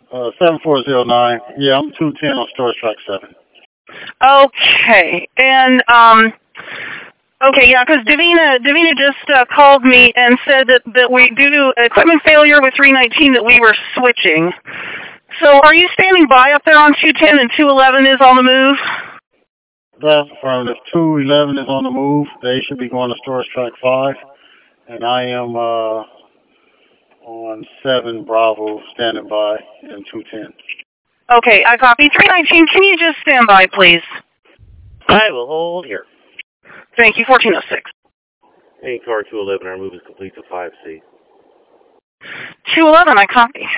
7409. Yeah, I'm 210 on Storage Track 7. Okay, and okay, yeah, because Davina just called me and said that we, due to equipment failure with 319, that we were switching. So are you standing by up there on 210 and 211 is on the move? That's affirmative. 211 is on the move. They should be going to Storage Track 5. And I am on 7 Bravo, standing by in 210. Okay, I copy. 319, can you just stand by, please? I will hold here. Thank you. 1406. Any car 211, our move is complete to 5C. 211, I copy.